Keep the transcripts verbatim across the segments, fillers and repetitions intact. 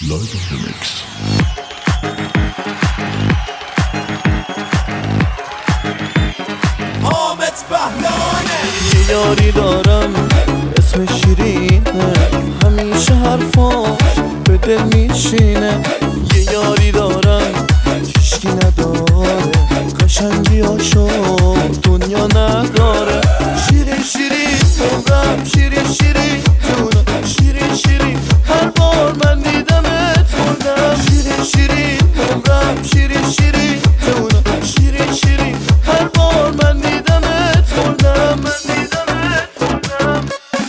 Live on the mix. حامد بهلانه. یه یاری دارم اسم شیرینه، همیشه حرفاش به دل میشینه. یه یاری دارم هیچکی نداره، قشنگی هاشو دنیا نداره. شیرین شیرین عمرم، شیرین شیرین جونم، شیرین شیرین هر بار من دیدمت خوردم. شیرین شیرین عمرم، شیرین شیرین جونم، شیرین شیرین هر بار من دیدمت خوردم، من دیدمت خوردم.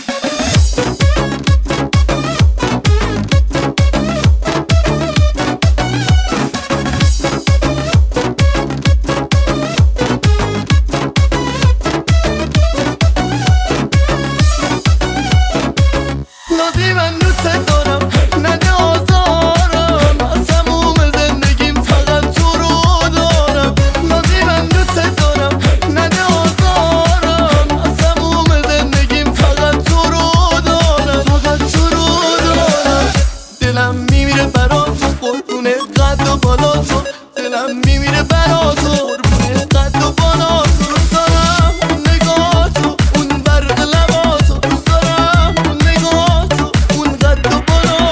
نازی من دوست دارم، نده آزارم، از تموم زندگیم فقط تو رو دارم. نازی من دوست دارم، نده آزارم، از تموم زندگیم فقط تو رو دارم، فقط تو رو دارم. دلم میمیره برات قربونه قد و بالا تو، دلم میمیره برات قربونه قد و بالا تو. دوست دارم اون نگاه تو، اون برق لبا تو، دوست دارم اون نگاه تو، اون قد و بالا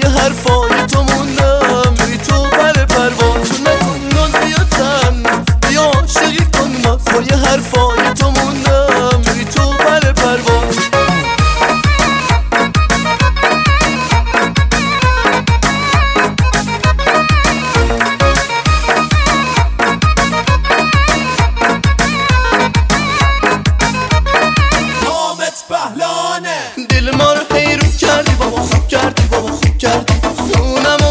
پای حرفای تو موندم بری تو بر پرواز نکن ناز بیا تن بیا عاشقی کن باز پای حرفای تو موندم بری تو بر پرواز پهلانه دل ما رو حیرون کردی بابا خوب کردی بابا خوب کردی خونم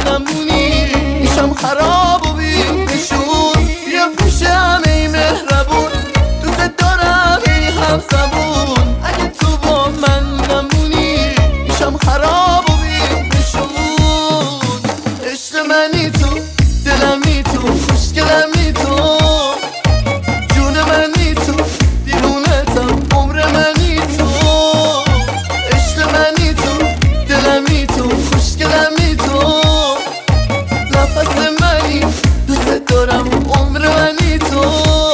نمونی میشم خراب و بی نشون. بیا پیشم ای مهربون، دوست دارم ای هم زبون. اگه تو با من نمونی میشم خراب و بی نشون. عشق منی تو، دلمی تو، خوشگلمی تو، جون منی تو، دیوونتم، عمر منی تو. عشق منی تو، دلمی تو، خوشگلمی تو، نفس منی، دوست دارم، عمر منی تو.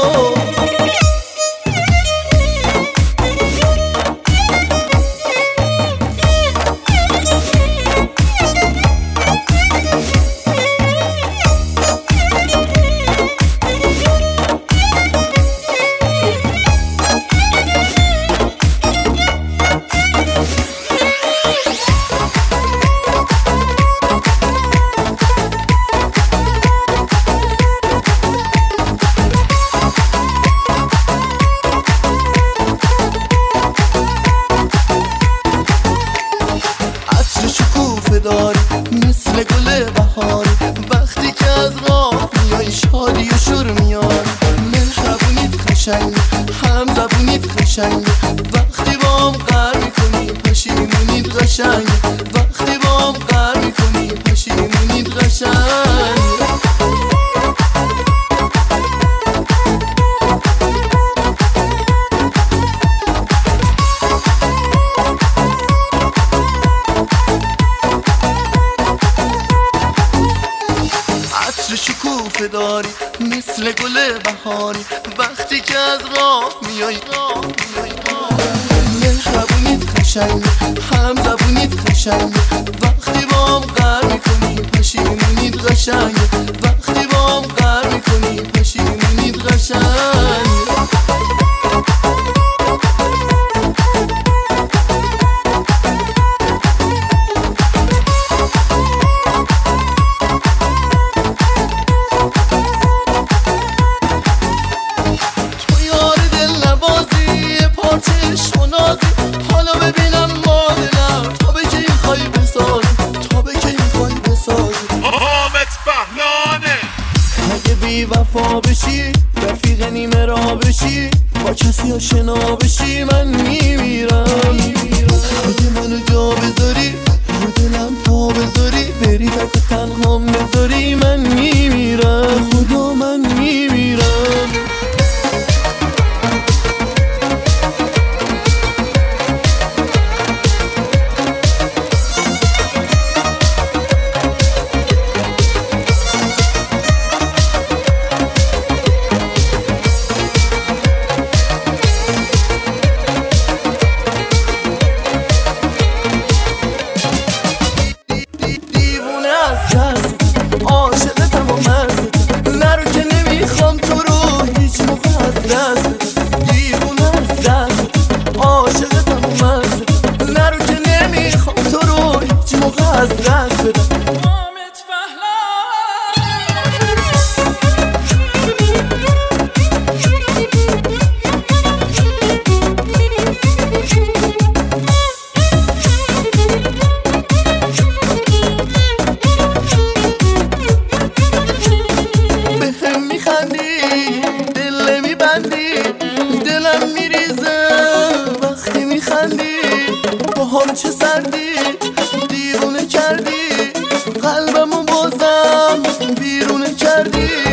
داری مثل گل بهاری، وقتی که از راه میای شادی و شور میاری. مهربونیت قشنگه، هم زبونیت قشنگه، وقتی با هم قهر میکنی پشیمونیت قشنگه. وقتی با هم قهر میکنی پشیمونیت قشنگه. شکوفه داری مثل گل بهاری، وقتی که از راه میای. مهربونیت قشنگه، هم زبونیت قشنگه، وقتی با هم قهر میکنی پشیمونیت قشنگه. وقتی با هم قهر میکنی پشیمونیت قشنگه. حالا ببینم مادرم، تا به که این خواهی بسازی، تا به که این خواهی بسازی. حامد بهلانه. اگه بی وفا بشی، رفیق نیمه را بشی، با کسی آشنا بشی، من میمیرم. اگه منو جا بذاری، رو دلم پا بذاری، بری تک و تنهام بذاری، من میمیرم. خدا من میمیرم. عاشقتم و مستم، نرو که نمیخوام تو رو هیچ موقع از دست بدم. دیوونه از دست، عاشقتم و مستم، نرو که نمیخوام تو رو هیچ موقع از دست بدم. دل میبندی، دلم میریزه وقتی میخندی. با هم چه سردی، دیوونه کردی، قلبمو بازم بیرونه کردی.